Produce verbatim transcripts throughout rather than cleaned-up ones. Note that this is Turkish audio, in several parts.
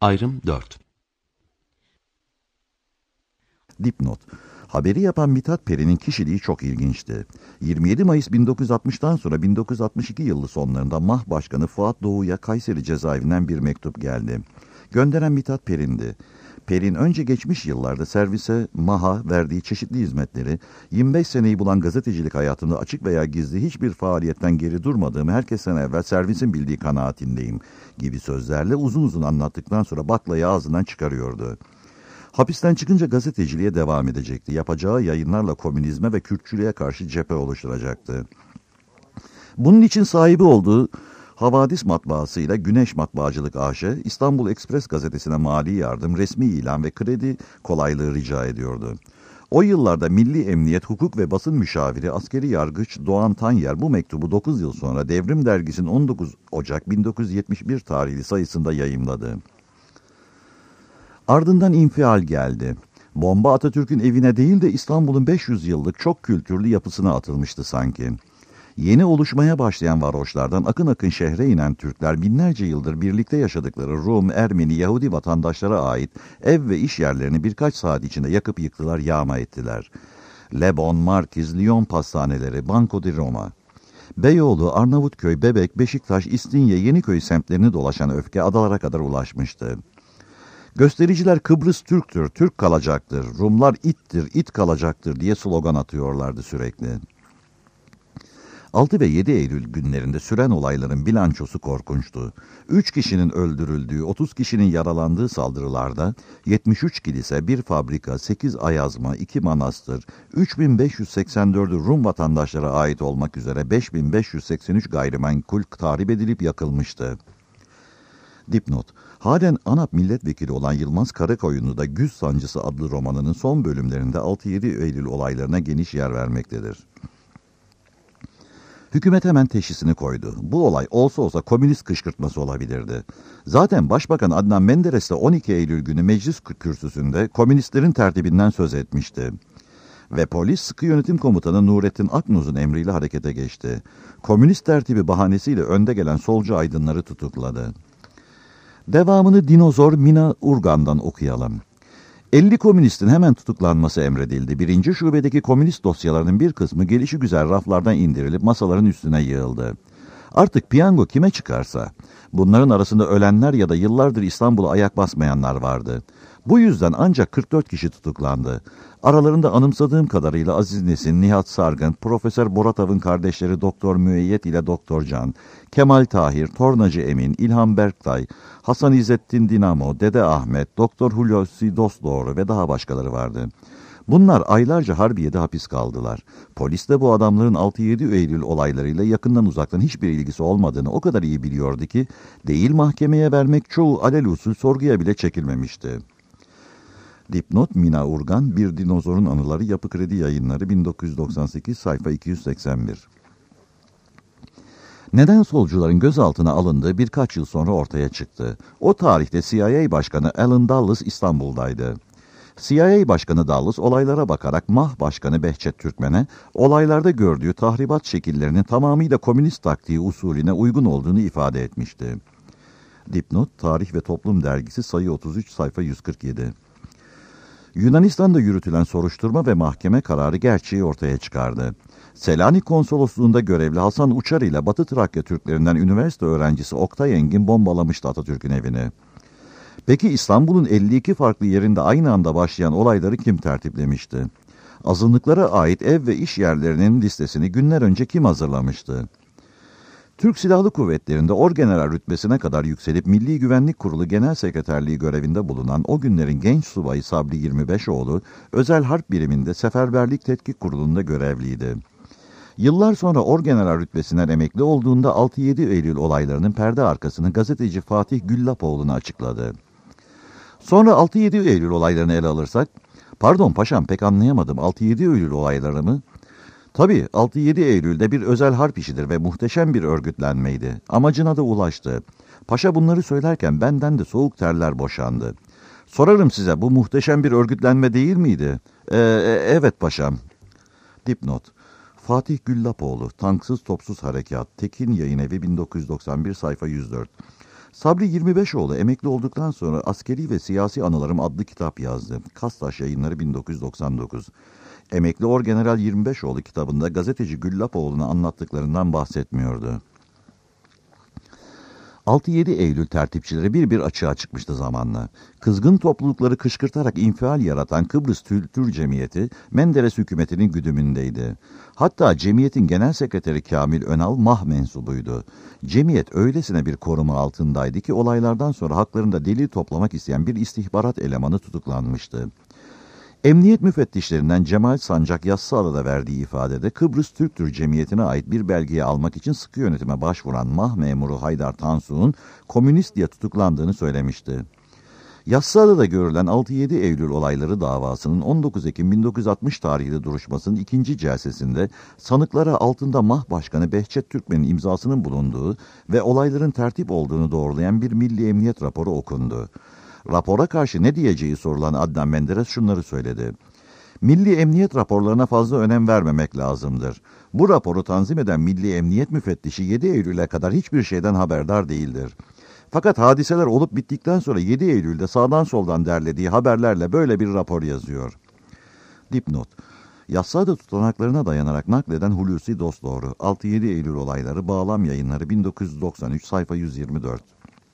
Ayrım dört. Dipnot. Haberi yapan Mithat Peri'nin kişiliği çok ilginçti. yirmi yedi Mayıs bin dokuz yüz altmıştan sonra bin dokuz yüz altmış iki yılı sonlarında MAH Başkanı Fuat Doğu'ya Kayseri cezaevinden bir mektup geldi. Gönderen Mithat Peri'ndi. Peri'nin önce geçmiş yıllarda servise, MAH'a verdiği çeşitli hizmetleri, yirmi beş seneyi bulan gazetecilik hayatımda açık veya gizli hiçbir faaliyetten geri durmadığımı herkesten evvel servisin bildiği kanaatindeyim gibi sözlerle uzun uzun anlattıktan sonra baklayı ağzından çıkarıyordu. Hapisten çıkınca gazeteciliğe devam edecekti. Yapacağı yayınlarla komünizme ve Kürtçülüğe karşı cephe oluşturacaktı. Bunun için sahibi olduğu Havadis Matbaası'yla Güneş Matbaacılık A Ş, İstanbul Ekspres gazetesine mali yardım, resmi ilan ve kredi kolaylığı rica ediyordu. O yıllarda Milli Emniyet, Hukuk ve Basın Müşaviri Askeri Yargıç Doğan Tanyer bu mektubu dokuz yıl sonra Devrim Dergisi'nin on dokuz Ocak bin dokuz yüz yetmiş bir tarihli sayısında yayımladı. Ardından infial geldi. Bomba Atatürk'ün evine değil de İstanbul'un beş yüz yıllık çok kültürlü yapısına atılmıştı sanki. Yeni oluşmaya başlayan varoşlardan akın akın şehre inen Türkler binlerce yıldır birlikte yaşadıkları Rum, Ermeni, Yahudi vatandaşlara ait ev ve iş yerlerini birkaç saat içinde yakıp yıktılar, yağma ettiler. Lebon, Markiz, Lyon pastaneleri, Banco di Roma. Beyoğlu, Arnavutköy, Bebek, Beşiktaş, İstinye, Yeniköy semtlerini dolaşan öfke adalara kadar ulaşmıştı. Göstericiler Kıbrıs Türktür, Türk kalacaktır, Rumlar ittir, it kalacaktır diye slogan atıyorlardı sürekli. altı ve yedi Eylül günlerinde süren olayların bilançosu korkunçtu. üç kişinin öldürüldüğü, otuz kişinin yaralandığı saldırılarda yetmiş üç kilise, bir fabrika, sekiz ayazma, iki manastır, üç bin beş yüz seksen dördü Rum vatandaşlara ait olmak üzere beş bin beş yüz seksen üç gayrimenkul tahrip edilip yakılmıştı. Dipnot. Halen ANAP milletvekili olan Yılmaz Karakoyunlu da Güz Sancısı adlı romanının son bölümlerinde altı yedi Eylül olaylarına geniş yer vermektedir. Hükümet hemen teşhisini koydu. Bu olay olsa olsa komünist kışkırtması olabilirdi. Zaten Başbakan Adnan Menderes de on iki Eylül günü meclis kürsüsünde komünistlerin tertibinden söz etmişti. Ve polis sıkı yönetim komutanı Nurettin Aknuz'un emriyle harekete geçti. Komünist tertibi bahanesiyle önde gelen solcu aydınları tutukladı. Devamını Dinozor Mina Urgan'dan okuyalım. elli komünistin hemen tutuklanması emredildi. Birinci şubedeki komünist dosyalarının bir kısmı gelişigüzel raflardan indirilip masaların üstüne yığıldı. Artık piyango kime çıkarsa, bunların arasında ölenler ya da yıllardır İstanbul'a ayak basmayanlar vardı. Bu yüzden ancak kırk dört kişi tutuklandı. Aralarında anımsadığım kadarıyla Aziz Nesin, Nihat Sargın, Profesör Boratav'ın kardeşleri Doktor Müeyyet ile Doktor Can, Kemal Tahir, Tornacı Emin, İlhan Berktay, Hasan İzzettin Dinamo, Dede Ahmet, Doktor Hulusi Dostdoğru ve daha başkaları vardı. Bunlar aylarca Harbiye'de hapis kaldılar. Polis de bu adamların altı yedi Eylül olaylarıyla yakından uzaktan hiçbir ilgisi olmadığını o kadar iyi biliyordu ki, değil mahkemeye vermek çoğu alelüsül sorguya bile çekilmemişti. Dipnot Mina Urgan, Bir Dinozorun Anıları, Yapı Kredi Yayınları, bin dokuz yüz doksan sekiz, sayfa iki yüz seksen bir. Neden solcuların gözaltına alındığı birkaç yıl sonra ortaya çıktı. O tarihte C I A Başkanı Alan Dulles İstanbul'daydı. C I A Başkanı Dulles olaylara bakarak MAH Başkanı Behçet Türkmen'e olaylarda gördüğü tahribat şekillerinin tamamıyla komünist taktiği usulüne uygun olduğunu ifade etmişti. Dipnot Tarih ve Toplum Dergisi sayı otuz üç, sayfa yüz kırk yedi. Yunanistan'da yürütülen soruşturma ve mahkeme kararı gerçeği ortaya çıkardı. Selanik Konsolosluğu'nda görevli Hasan Uçar ile Batı Trakya Türklerinden üniversite öğrencisi Oktay Engin bombalamıştı Atatürk'ün evini. Peki İstanbul'un elli iki farklı yerinde aynı anda başlayan olayları kim tertiplemişti? Azınlıklara ait ev ve iş yerlerinin listesini günler önce kim hazırlamıştı? Türk Silahlı Kuvvetleri'nde orgeneral rütbesine kadar yükselip Milli Güvenlik Kurulu Genel Sekreterliği görevinde bulunan o günlerin genç subayı Sabri yirmi beşoğlu, Özel Harp Biriminde Seferberlik Tetkik Kurulu'nda görevliydi. Yıllar sonra orgeneral rütbesinden emekli olduğunda altı yedi Eylül olaylarının perde arkasını gazeteci Fatih Güllapoğlu'na açıkladı. Sonra altı yedi Eylül olaylarını ele alırsak, pardon paşam pek anlayamadım, altı yedi Eylül olayları mı? Tabii altı yedi Eylül'de bir özel harp işidir ve muhteşem bir örgütlenmeydi. Amacına da ulaştı. Paşa bunları söylerken benden de soğuk terler boşandı. Sorarım size, bu muhteşem bir örgütlenme değil miydi? Ee, e, evet paşam. Dipnot. Fatih Güllapoğlu, Tanksız Topsuz Harekat, Tekin Yayınevi bin dokuz yüz doksan bir, sayfa yüz dört. Sabri Yirmibeşoğlu emekli olduktan sonra Askeri ve Siyasi Anılarım adlı kitap yazdı. Kastaş Yayınları bin dokuz yüz doksan dokuz. Emekli Orgeneral Yirmibeşoğlu kitabında gazeteci Güllapoğlu'na anlattıklarından bahsetmiyordu. altı yedi Eylül tertipçileri bir bir açığa çıkmıştı zamanla. Kızgın toplulukları kışkırtarak infial yaratan Kıbrıs Kültür Cemiyeti, Menderes hükümetinin güdümündeydi. Hatta cemiyetin genel sekreteri Kamil Önal mah mensubuydu. Cemiyet öylesine bir koruma altındaydı ki olaylardan sonra haklarında delil toplamak isteyen bir istihbarat elemanı tutuklanmıştı. Emniyet müfettişlerinden Cemal Sancak Yassıada'da verdiği ifadede Kıbrıs Türktür Cemiyeti'ne ait bir belgeyi almak için sıkı yönetime başvuran mah memuru Haydar Tansu'nun komünist diye tutuklandığını söylemişti. Yassıada'da görülen altı yedi Eylül olayları davasının on dokuz Ekim bin dokuz yüz altmış tarihli duruşmasının ikinci celsesinde sanıklara altında mah başkanı Behçet Türkmen'in imzasının bulunduğu ve olayların tertip olduğunu doğrulayan bir Milli Emniyet raporu okundu. Rapora karşı ne diyeceği sorulan Adnan Menderes şunları söyledi. Milli Emniyet raporlarına fazla önem vermemek lazımdır. Bu raporu tanzim eden Milli Emniyet Müfettişi yedi Eylül'e kadar hiçbir şeyden haberdar değildir. Fakat hadiseler olup bittikten sonra yedi Eylül'de sağdan soldan derlediği haberlerle böyle bir rapor yazıyor. Dipnot. Yassıada tutanaklarına dayanarak nakleden Hulusi Dostdoğru. altı yedi Eylül olayları Bağlam Yayınları bin dokuz yüz doksan üç sayfa yüz yirmi dört.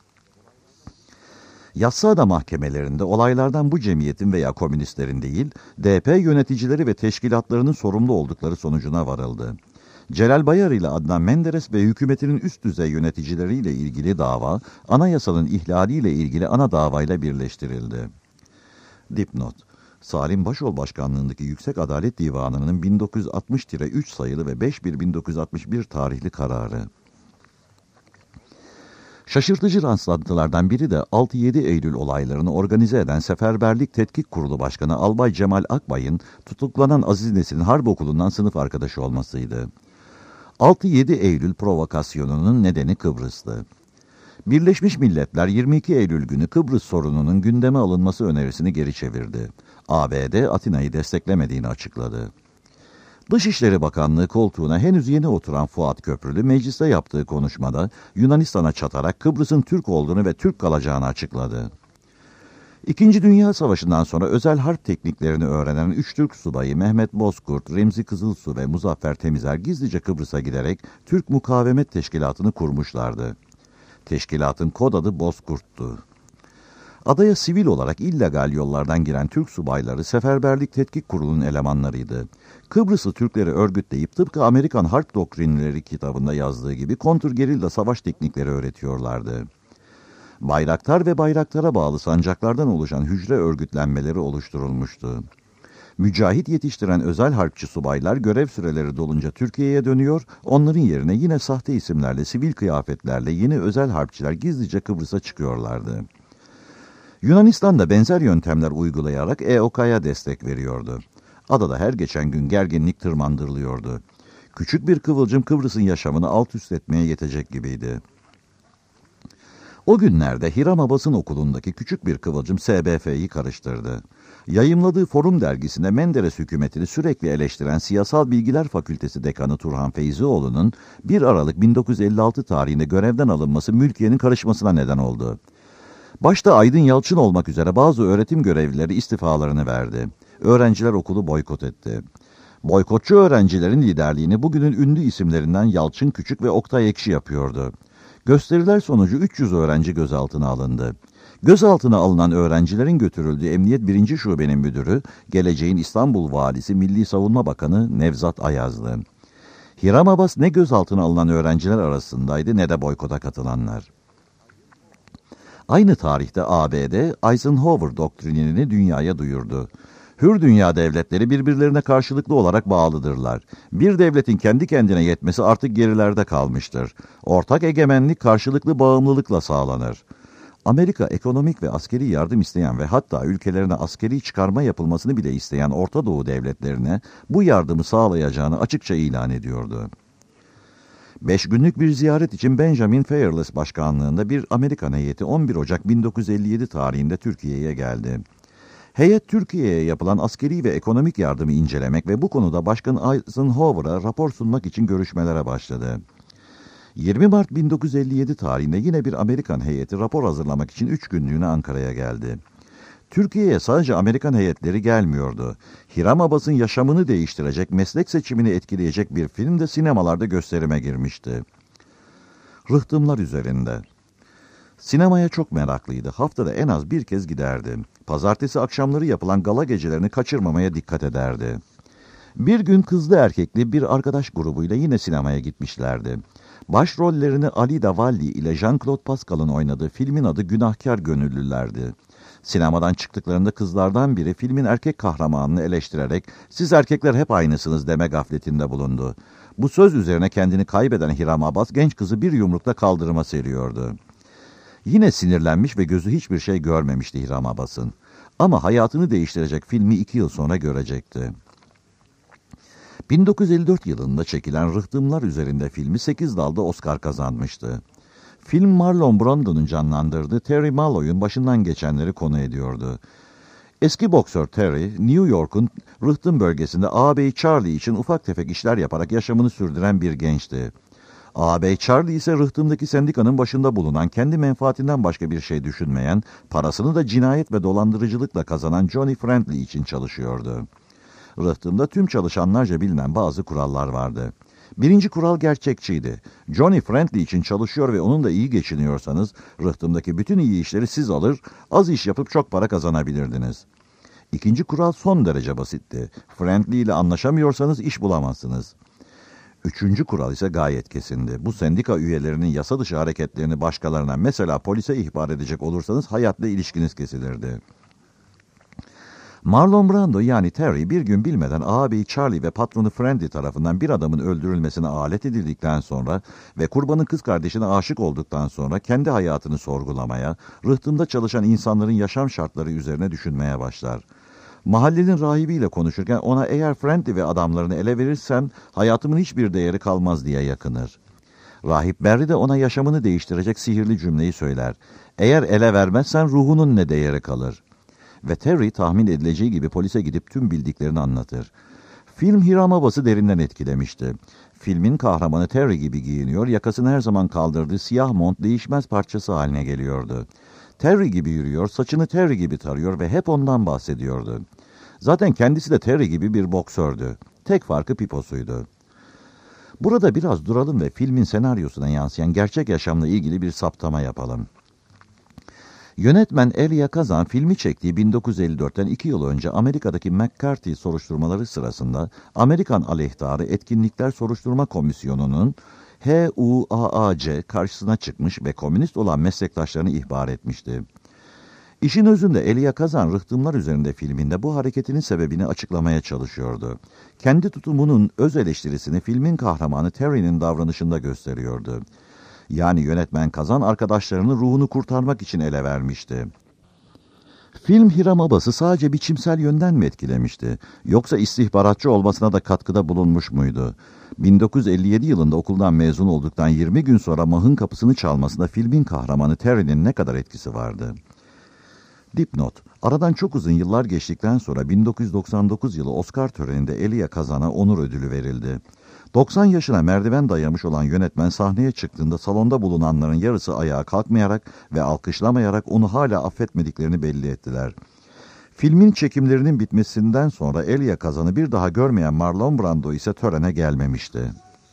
Yassıada mahkemelerinde olaylardan bu cemiyetin veya komünistlerin değil, D P yöneticileri ve teşkilatlarının sorumlu oldukları sonucuna varıldı. Celal Bayar ile Adnan Menderes ve hükümetinin üst düzey yöneticileriyle ilgili dava, anayasanın ihlaliyle ilgili ana davayla birleştirildi. Dipnot. Salim Başol Başkanlığındaki Yüksek Adalet Divanı'nın bin dokuz yüz altmış üç sayılı ve beş bir bin dokuz yüz altmış bir tarihli kararı. Şaşırtıcı rastlantılardan biri de altı yedi Eylül olaylarını organize eden Seferberlik Tetkik Kurulu Başkanı Albay Cemal Akbay'ın tutuklanan Aziz Nesin'in harp okulundan sınıf arkadaşı olmasıydı. altı yedi Eylül provokasyonunun nedeni Kıbrıs'tı. Birleşmiş Milletler yirmi iki Eylül günü Kıbrıs sorununun gündeme alınması önerisini geri çevirdi. A B D Atina'yı desteklemediğini açıkladı. Dışişleri Bakanlığı koltuğuna henüz yeni oturan Fuat Köprülü mecliste yaptığı konuşmada Yunanistan'a çatarak Kıbrıs'ın Türk olduğunu ve Türk kalacağını açıkladı. İkinci Dünya Savaşı'ndan sonra özel harp tekniklerini öğrenen üç Türk subayı Mehmet Bozkurt, Remzi Kızılsu ve Muzaffer Temizer gizlice Kıbrıs'a giderek Türk Mukavemet Teşkilatı'nı kurmuşlardı. Teşkilatın kod adı Bozkurt'tu. Adaya sivil olarak illegal yollardan giren Türk subayları Seferberlik Tetkik Kurulu'nun elemanlarıydı. Kıbrıslı Türkleri örgütleyip tıpkı Amerikan Harp Doktrinleri kitabında yazdığı gibi kontrgerilla savaş teknikleri öğretiyorlardı. Bayraktar ve Bayraktar'a bağlı sancaklardan oluşan hücre örgütlenmeleri oluşturulmuştu. Mücahit yetiştiren özel harpçı subaylar görev süreleri dolunca Türkiye'ye dönüyor, onların yerine yine sahte isimlerle, sivil kıyafetlerle yeni özel harpçiler gizlice Kıbrıs'a çıkıyorlardı. Yunanistan da benzer yöntemler uygulayarak E O K'ya destek veriyordu. Adada her geçen gün gerginlik tırmandırılıyordu. Küçük bir kıvılcım Kıbrıs'ın yaşamını alt üst etmeye yetecek gibiydi. O günlerde Hirama Basın Okulu'ndaki küçük bir kıvılcım S B F'yi karıştırdı. Yayımladığı Forum dergisinde Menderes hükümetini sürekli eleştiren Siyasal Bilgiler Fakültesi Dekanı Turhan Feyzioğlu'nun bir Aralık bin dokuz yüz elli altı tarihinde görevden alınması mülkiyenin karışmasına neden oldu. Başta Aydın Yalçın olmak üzere bazı öğretim görevlileri istifalarını verdi. Öğrenciler okulu boykot etti. Boykotçu öğrencilerin liderliğini bugünün ünlü isimlerinden Yalçın Küçük ve Oktay Ekşi yapıyordu. Gösteriler sonucu üç yüz öğrenci gözaltına alındı. Gözaltına alınan öğrencilerin götürüldüğü Emniyet birinci Şube'nin müdürü, geleceğin İstanbul Valisi Milli Savunma Bakanı Nevzat Ayazlı. Hiram Abbas ne gözaltına alınan öğrenciler arasındaydı ne de boykota katılanlar. Aynı tarihte A B D Eisenhower doktrinini dünyaya duyurdu. Hür dünya devletleri birbirlerine karşılıklı olarak bağlıdırlar. Bir devletin kendi kendine yetmesi artık gerilerde kalmıştır. Ortak egemenlik karşılıklı bağımlılıkla sağlanır. Amerika ekonomik ve askeri yardım isteyen ve hatta ülkelerine askeri çıkarma yapılmasını bile isteyen Orta Doğu devletlerine bu yardımı sağlayacağını açıkça ilan ediyordu. Beş günlük bir ziyaret için Benjamin Fearless başkanlığında bir Amerikan heyeti on bir Ocak bin dokuz yüz elli yedi tarihinde Türkiye'ye geldi. Heyet Türkiye'ye yapılan askeri ve ekonomik yardımı incelemek ve bu konuda Başkan Eisenhower'a rapor sunmak için görüşmelere başladı. yirmi Mart bin dokuz yüz elli yedi tarihinde yine bir Amerikan heyeti rapor hazırlamak için üç günlüğüne Ankara'ya geldi. Türkiye'ye sadece Amerikan heyetleri gelmiyordu. Hiram Abbas'ın yaşamını değiştirecek, meslek seçimini etkileyecek bir film de sinemalarda gösterime girmişti. Rıhtımlar üzerinde. Sinemaya çok meraklıydı. Haftada en az bir kez giderdi. Pazartesi akşamları yapılan gala gecelerini kaçırmamaya dikkat ederdi. Bir gün kızlı erkekli bir arkadaş grubuyla yine sinemaya gitmişlerdi. Başrollerini Ali Davalli ile Jean-Claude Pascal'ın oynadığı filmin adı Günahkar Gönüllülerdi. Sinemadan çıktıklarında kızlardan biri filmin erkek kahramanını eleştirerek "Siz erkekler hep aynısınız" deme gafletinde bulundu. Bu söz üzerine kendini kaybeden Hiram Abbas genç kızı bir yumrukta kaldırıma seriyordu. Yine sinirlenmiş ve gözü hiçbir şey görmemişti Hiram Abbas'ın. Ama hayatını değiştirecek filmi iki yıl sonra görecekti. bin dokuz yüz elli dört yılında çekilen Rıhtımlar Üzerinde filmi sekiz dalda Oscar kazanmıştı. Film Marlon Brando'nun canlandırdığı Terry Malloy'un başından geçenleri konu ediyordu. Eski boksör Terry, New York'un Rıhtım bölgesinde ağabey Charlie için ufak tefek işler yaparak yaşamını sürdüren bir gençti. Ağabey Charlie ise Rıhtım'daki sendikanın başında bulunan, kendi menfaatinden başka bir şey düşünmeyen, parasını da cinayet ve dolandırıcılıkla kazanan Johnny Friendly için çalışıyordu. Rıhtım'da tüm çalışanlarca bilinen bazı kurallar vardı. Birinci kural gerçekçiydi. Johnny Friendly için çalışıyor ve onunla iyi geçiniyorsanız, Rıhtım'daki bütün iyi işleri siz alır, az iş yapıp çok para kazanabilirdiniz. İkinci kural son derece basitti. Friendly ile anlaşamıyorsanız iş bulamazsınız. Üçüncü kural ise gayet kesindi. Bu sendika üyelerinin yasa dışı hareketlerini başkalarına, mesela polise ihbar edecek olursanız hayatla ilişkiniz kesilirdi. Marlon Brando yani Terry bir gün bilmeden ağabeyi Charlie ve patronu Friendly tarafından bir adamın öldürülmesine alet edildikten sonra ve kurbanın kız kardeşine aşık olduktan sonra kendi hayatını sorgulamaya, Rıhtım'da çalışan insanların yaşam şartları üzerine düşünmeye başlar. Mahallenin rahibiyle konuşurken ona "Eğer Friendly ve adamlarını ele verirsem hayatımın hiçbir değeri kalmaz" diye yakınır. Rahip Barry de ona yaşamını değiştirecek sihirli cümleyi söyler. "Eğer ele vermezsen ruhunun ne değeri kalır?" Ve Terry tahmin edileceği gibi polise gidip tüm bildiklerini anlatır. Film Hiram Abbas'ı derinden etkilemişti. Filmin kahramanı Terry gibi giyiniyor, yakasını her zaman kaldırdığı siyah mont değişmez parçası haline geliyordu. Terry gibi yürüyor, saçını Terry gibi tarıyor ve hep ondan bahsediyordu. Zaten kendisi de Terry gibi bir boksördü. Tek farkı piposuydu. Burada biraz duralım ve filmin senaryosuna yansıyan gerçek yaşamla ilgili bir saptama yapalım. Yönetmen Elia Kazan filmi çektiği bin dokuz yüz elli dörtten iki yıl önce Amerika'daki McCarthy soruşturmaları sırasında Amerikan Aleyhtarı Etkinlikler Soruşturma Komisyonu'nun H U A A C karşısına çıkmış ve komünist olan meslektaşlarını ihbar etmişti. İşin özünde Elia Kazan Rıhtımlar Üzerinde filminde bu hareketinin sebebini açıklamaya çalışıyordu. Kendi tutumunun öz eleştirisini filmin kahramanı Terry'nin davranışında gösteriyordu. Yani yönetmen Kazan arkadaşlarının ruhunu kurtarmak için ele vermişti. Film Hiram Abbas'ı sadece biçimsel yönden mi etkilemişti? Yoksa istihbaratçı olmasına da katkıda bulunmuş muydu? bin dokuz yüz elli yedi yılında okuldan mezun olduktan yirmi gün sonra Mah'ın kapısını çalmasında filmin kahramanı Terry'nin ne kadar etkisi vardı? Dipnot: Aradan çok uzun yıllar geçtikten sonra bin dokuz yüz doksan dokuz yılı Oscar töreninde Elia Kazan'a onur ödülü verildi. doksan yaşına merdiven dayamış olan yönetmen sahneye çıktığında salonda bulunanların yarısı ayağa kalkmayarak ve alkışlamayarak onu hala affetmediklerini belli ettiler. Filmin çekimlerinin bitmesinden sonra Elia Kazan'ı bir daha görmeyen Marlon Brando ise törene gelmemişti.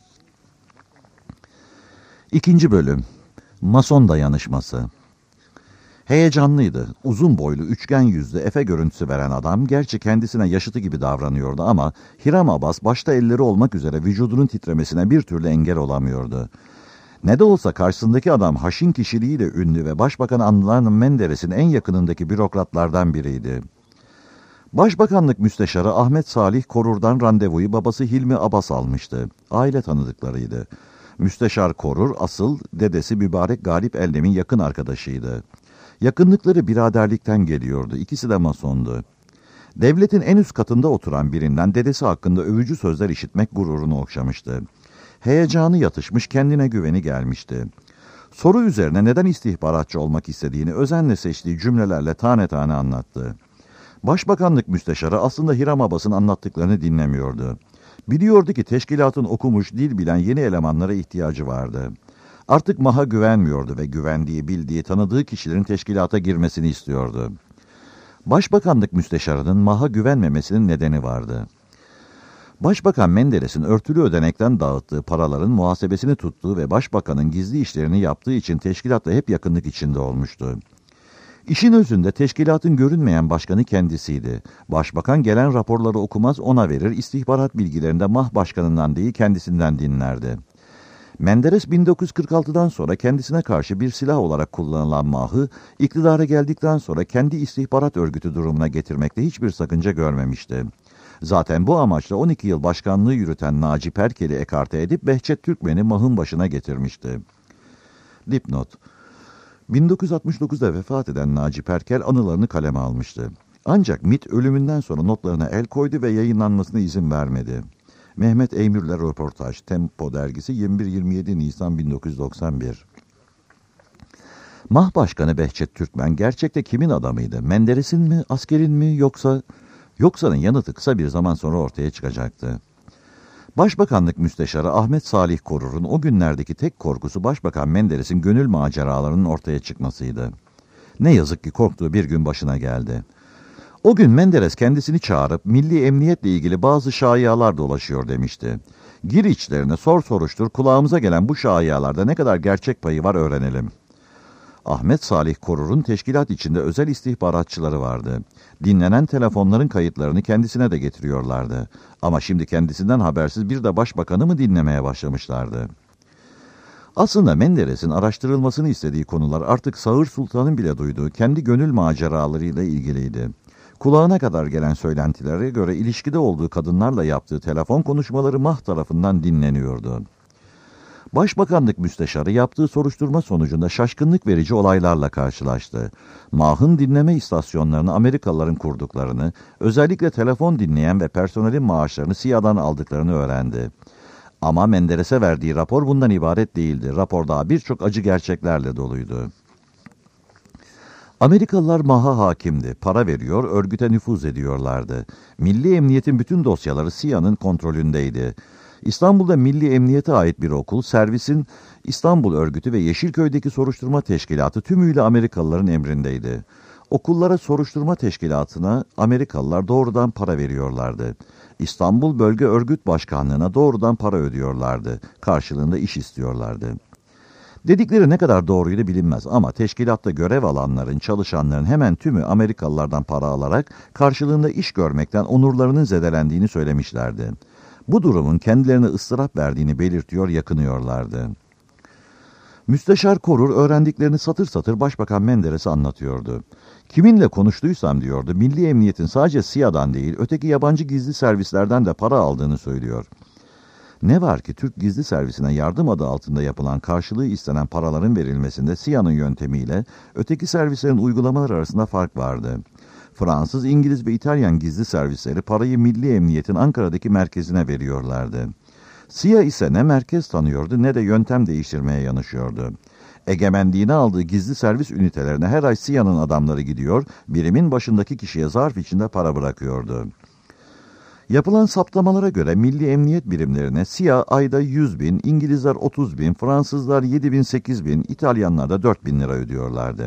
İkinci bölüm. Mason dayanışması. Heyecanlıydı. Uzun boylu, üçgen yüzlü, Efe görüntüsü veren adam gerçi kendisine yaşıtı gibi davranıyordu ama Hiram Abbas başta elleri olmak üzere vücudunun titremesine bir türlü engel olamıyordu. Ne de olsa karşısındaki adam haşin kişiliğiyle ünlü ve Başbakan Adnan Menderes'in en yakınındaki bürokratlardan biriydi. Başbakanlık Müsteşarı Ahmet Salih Korur'dan randevuyu babası Hilmi Abbas almıştı. Aile tanıdıklarıydı. Müsteşar Korur, asıl dedesi Mübarek Galip Eldem'in yakın arkadaşıydı. Yakınlıkları biraderlikten geliyordu. İkisi de masondu. Devletin en üst katında oturan birinden dedesi hakkında övücü sözler işitmek gururunu okşamıştı. Heyecanı yatışmış, kendine güveni gelmişti. Soru üzerine neden istihbaratçı olmak istediğini özenle seçtiği cümlelerle tane tane anlattı. Başbakanlık müsteşarı aslında Hiram Abbas'ın anlattıklarını dinlemiyordu. Biliyordu ki teşkilatın okumuş, dil bilen yeni elemanlara ihtiyacı vardı. Artık Mah'a güvenmiyordu ve güvendiği, bildiği, tanıdığı kişilerin teşkilata girmesini istiyordu. Başbakanlık müsteşarının Mah'a güvenmemesinin nedeni vardı. Başbakan Menderes'in örtülü ödenekten dağıttığı paraların muhasebesini tuttuğu ve başbakanın gizli işlerini yaptığı için teşkilatla hep yakınlık içinde olmuştu. İşin özünde teşkilatın görünmeyen başkanı kendisiydi. Başbakan gelen raporları okumaz, ona verir, istihbarat bilgilerinde Mah başkanından değil kendisinden dinlerdi. Menderes bin dokuz yüz kırk altıdan sonra kendisine karşı bir silah olarak kullanılan Mah'ı, iktidara geldikten sonra kendi istihbarat örgütü durumuna getirmekte hiçbir sakınca görmemişti. Zaten bu amaçla on iki yıl başkanlığı yürüten Naci Perkel'i ekarte edip Behçet Türkmen'i Mah'ın başına getirmişti. Dipnot: bin dokuz yüz altmış dokuzda vefat eden Naci Perkel anılarını kaleme almıştı. Ancak MİT ölümünden sonra notlarına el koydu ve yayınlanmasına izin vermedi. Mehmet Eymür'le röportaj, Tempo dergisi yirmi bir yirmi yedi Nisan bin dokuz yüz doksan bir. Mah Başkanı Behçet Türkmen gerçekte kimin adamıydı? Menderes'in mi, askerin mi, yoksa... Yoksa'nın yanıtı kısa bir zaman sonra ortaya çıkacaktı. Başbakanlık Müsteşarı Ahmet Salih Korur'un o günlerdeki tek korkusu Başbakan Menderes'in gönül maceralarının ortaya çıkmasıydı. Ne yazık ki korktuğu bir gün başına geldi. O gün Menderes kendisini çağırıp milli emniyetle ilgili bazı şaiyalar dolaşıyor demişti. Gir içlerine, sor soruştur, kulağımıza gelen bu şaiyalarda ne kadar gerçek payı var öğrenelim. Ahmet Salih Korur'un teşkilat içinde özel istihbaratçıları vardı. Dinlenen telefonların kayıtlarını kendisine de getiriyorlardı. Ama şimdi kendisinden habersiz bir de başbakanı mı dinlemeye başlamışlardı? Aslında Menderes'in araştırılmasını istediği konular artık Sağır Sultan'ın bile duyduğu kendi gönül maceralarıyla ilgiliydi. Kulağına kadar gelen söylentilere göre ilişkide olduğu kadınlarla yaptığı telefon konuşmaları Mah tarafından dinleniyordu. Başbakanlık müsteşarı yaptığı soruşturma sonucunda şaşkınlık verici olaylarla karşılaştı. Mah'ın dinleme istasyonlarını Amerikalıların kurduklarını, özellikle telefon dinleyen ve personelin maaşlarını C I A'dan aldıklarını öğrendi. Ama Menderes'e verdiği rapor bundan ibaret değildi. Rapor daha birçok acı gerçeklerle doluydu. Amerikalılar Mah'a hakimdi. Para veriyor, örgüte nüfuz ediyorlardı. Milli Emniyet'in bütün dosyaları C I A'nın kontrolündeydi. İstanbul'da Milli Emniyet'e ait bir okul, servisin İstanbul Örgütü ve Yeşilköy'deki soruşturma teşkilatı tümüyle Amerikalıların emrindeydi. Okullara soruşturma teşkilatına Amerikalılar doğrudan para veriyorlardı. İstanbul Bölge Örgüt Başkanlığı'na doğrudan para ödüyorlardı. Karşılığında iş istiyorlardı. Dedikleri ne kadar doğruydu bilinmez ama teşkilatta görev alanların, çalışanların hemen tümü Amerikalılardan para alarak karşılığında iş görmekten onurlarının zedelendiğini söylemişlerdi. Bu durumun kendilerine ıstırap verdiğini belirtiyor, yakınıyorlardı. Müsteşar Korur öğrendiklerini satır satır Başbakan Menderes'e anlatıyordu. Kiminle konuştuysam diyordu, Milli Emniyet'in sadece C I A'dan değil, öteki yabancı gizli servislerden de para aldığını söylüyor. Ne var ki Türk gizli servisine yardım adı altında yapılan karşılığı istenen paraların verilmesinde C I A'nın yöntemiyle öteki servislerin uygulamaları arasında fark vardı. Fransız, İngiliz ve İtalyan gizli servisleri parayı Milli Emniyet'in Ankara'daki merkezine veriyorlardı. C I A ise ne merkez tanıyordu ne de yöntem değiştirmeye yanaşıyordu. Egemenliğini aldığı gizli servis ünitelerine her ay C I A'nın adamları gidiyor, birimin başındaki kişiye zarf içinde para bırakıyordu. Yapılan saptamalara göre Milli Emniyet birimlerine C I A ayda yüz bin, İngilizler otuz bin, Fransızlar yedi bin sekiz bin, İtalyanlar da dört bin lira ödüyorlardı.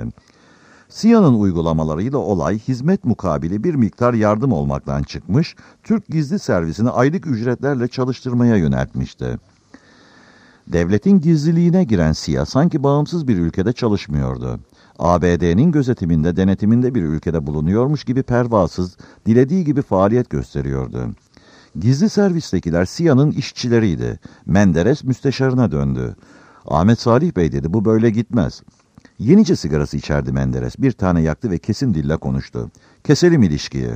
C I A'nın uygulamalarıyla olay hizmet mukabili bir miktar yardım olmaktan çıkmış, Türk gizli servisini aylık ücretlerle çalıştırmaya yöneltmişti. Devletin gizliliğine giren C I A sanki bağımsız bir ülkede çalışmıyordu. A B D'nin gözetiminde, denetiminde bir ülkede bulunuyormuş gibi pervasız, dilediği gibi faaliyet gösteriyordu. Gizli servistekiler C I A'nın işçileriydi. Menderes müsteşarına döndü. Ahmet Salih Bey dedi, bu böyle gitmez. Yenice sigarası içerdi Menderes. Bir tane yaktı ve kesin dille konuştu. Keselim ilişkiyi.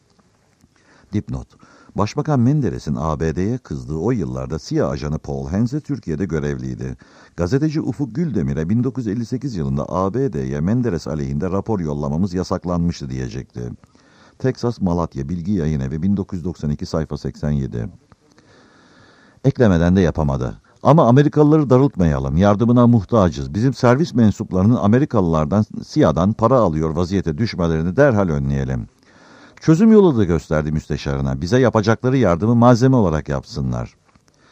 Dipnot: Başbakan Menderes'in A B D'ye kızdığı o yıllarda C I A ajanı Paul Henze Türkiye'de görevliydi. Gazeteci Ufuk Güldemir'e bin dokuz yüz elli sekiz yılında A B D'ye Menderes aleyhinde rapor yollamamız yasaklanmıştı diyecekti. Texas Malatya Bilgi Yayınevi bin dokuz yüz doksan iki sayfa seksen yedi. Eklemeden de yapamadı. Ama Amerikalıları darıltmayalım, yardımına muhtacız. Bizim servis mensuplarının Amerikalılardan, C I A'dan para alıyor vaziyete düşmelerini derhal önleyelim. Çözüm yolu da gösterdi müsteşarına. Bize yapacakları yardımı malzeme olarak yapsınlar.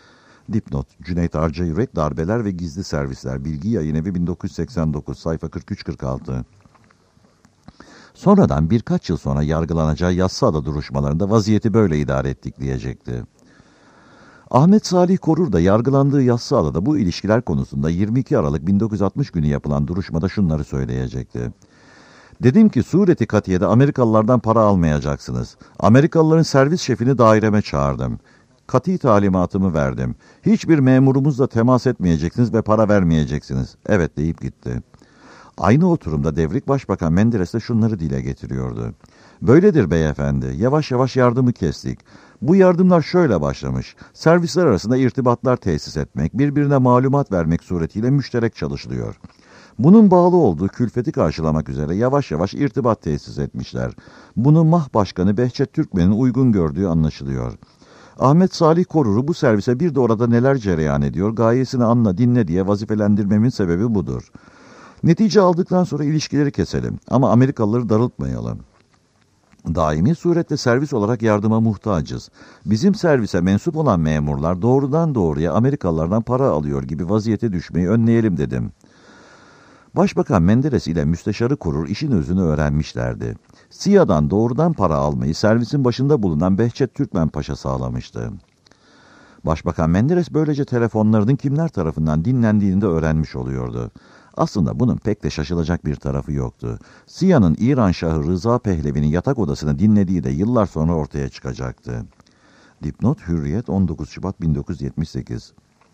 Dipnot, Cüneyt Arca Yürek, Darbeler ve Gizli Servisler, Bilgi Yayınevi bin dokuz yüz seksen dokuz, sayfa kırk üç kırk altı. Sonradan birkaç yıl sonra yargılanacağı Yassıada duruşmalarında vaziyeti böyle idare ettik diyecekti. Ahmet Salih Korur da yargılandığı Yassıada'da bu ilişkiler konusunda yirmi iki Aralık bin dokuz yüz altmış günü yapılan duruşmada şunları söyleyecekti. Dedim ki sureti katiyede Amerikalılardan para almayacaksınız. Amerikalıların servis şefini daireme çağırdım. Kati talimatımı verdim. Hiçbir memurumuzla temas etmeyeceksiniz ve para vermeyeceksiniz. Evet deyip gitti. Aynı oturumda Devrik Başbakan Menderes de şunları dile getiriyordu. Böyledir beyefendi. Yavaş yavaş yardımı kestik. Bu yardımlar şöyle başlamış. Servisler arasında irtibatlar tesis etmek, birbirine malumat vermek suretiyle müşterek çalışılıyor. Bunun bağlı olduğu külfeti karşılamak üzere yavaş yavaş irtibat tesis etmişler. Bunu MAH Başkanı Behçet Türkmen'in uygun gördüğü anlaşılıyor. Ahmet Salih Korur'u bu servise bir de orada neler cereyan ediyor, gayesini anla dinle diye vazifelendirmemin sebebi budur. Netice aldıktan sonra ilişkileri keselim ama Amerikalıları darıltmayalım. Daimi surette servis olarak yardıma muhtacız. Bizim servise mensup olan memurlar doğrudan doğruya Amerikalılardan para alıyor gibi vaziyete düşmeyi önleyelim dedim. Başbakan Menderes ile müsteşarı Korur işin özünü öğrenmişlerdi. S İ A'dan doğrudan para almayı servisin başında bulunan Behçet Türkmen Paşa sağlamıştı. Başbakan Menderes böylece telefonlarının kimler tarafından dinlendiğini de öğrenmiş oluyordu. Aslında bunun pek de şaşılacak bir tarafı yoktu. S İ A'nın İran Şahı Rıza Pehlevi'nin yatak odasını dinlediği de yıllar sonra ortaya çıkacaktı. Dipnot Hürriyet on dokuz Şubat bin dokuz yüz yetmiş sekiz.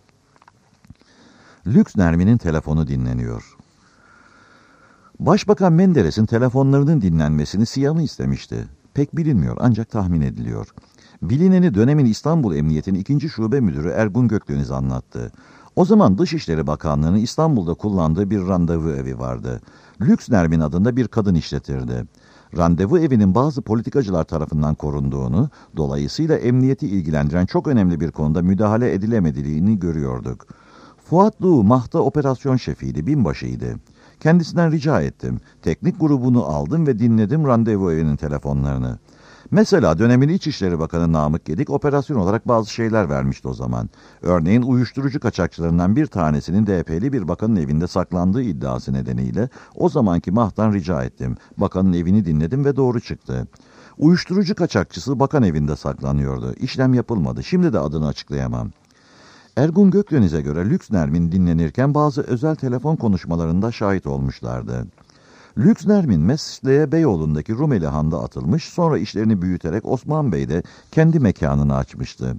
Lüks Nermin'in telefonu dinleniyor. Başbakan Menderes'in telefonlarının dinlenmesini S İ A mı istemişti? Pek bilinmiyor ancak tahmin ediliyor. Bilineni dönemin İstanbul Emniyeti'nin ikinci Şube Müdürü Ergun Gökdeniz anlattı. O zaman Dışişleri Bakanlığı'nın İstanbul'da kullandığı bir randevu evi vardı. Lüks Nermin adında bir kadın işletirdi. Randevu evinin bazı politikacılar tarafından korunduğunu, dolayısıyla emniyeti ilgilendiren çok önemli bir konuda müdahale edilemediğini görüyorduk. Fuat Doğu Mah'ta operasyon şefiydi, binbaşıydı. Kendisinden rica ettim. Teknik grubunu aldım ve dinledim randevu evinin telefonlarını. Mesela dönemin İçişleri Bakanı Namık Gedik operasyon olarak bazı şeyler vermişti o zaman. Örneğin uyuşturucu kaçakçılarından bir tanesinin D H P'li bir bakanın evinde saklandığı iddiası nedeniyle o zamanki MAH'tan rica ettim. Bakanın evini dinledim ve doğru çıktı. Uyuşturucu kaçakçısı bakan evinde saklanıyordu. İşlem yapılmadı. Şimdi de adını açıklayamam. Ergun Gökdeniz'e göre Lüks Nermin dinlenirken bazı özel telefon konuşmalarında şahit olmuşlardı. Lüks Nermin mesleğe Beyoğlu'ndaki Rumeli Han'da atılmış, sonra işlerini büyüterek Osman Bey'de kendi mekanını açmıştı.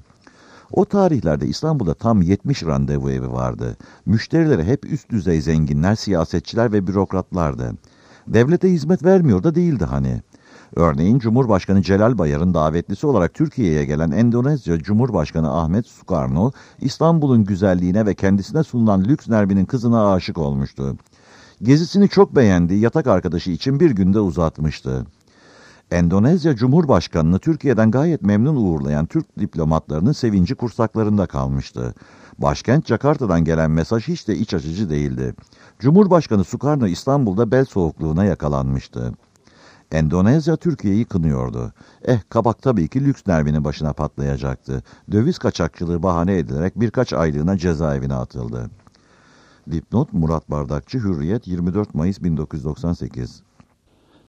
O tarihlerde İstanbul'da tam yetmiş randevu evi vardı. Müşterileri hep üst düzey zenginler, siyasetçiler ve bürokratlardı. Devlete hizmet vermiyor da değildi hani. Örneğin Cumhurbaşkanı Celal Bayar'ın davetlisi olarak Türkiye'ye gelen Endonezya Cumhurbaşkanı Ahmet Sukarno, İstanbul'un güzelliğine ve kendisine sunulan Lüks Nermin'in kızına aşık olmuştu. Gezisini çok beğendiği yatak arkadaşı için bir günde uzatmıştı. Endonezya Cumhurbaşkanı'nı Türkiye'den gayet memnun uğurlayan Türk diplomatlarının sevinci kursaklarında kalmıştı. Başkent Jakarta'dan gelen mesaj hiç de iç açıcı değildi. Cumhurbaşkanı Sukarno İstanbul'da bel soğukluğuna yakalanmıştı. Endonezya Türkiye'yi kınıyordu. Eh kabak tabii ki Lüks Nermin'in başına patlayacaktı. Döviz kaçakçılığı bahane edilerek birkaç aylığına cezaevine atıldı. Dipnot Murat Bardakçı, Hürriyet, yirmi dört Mayıs bin dokuz yüz doksan sekiz.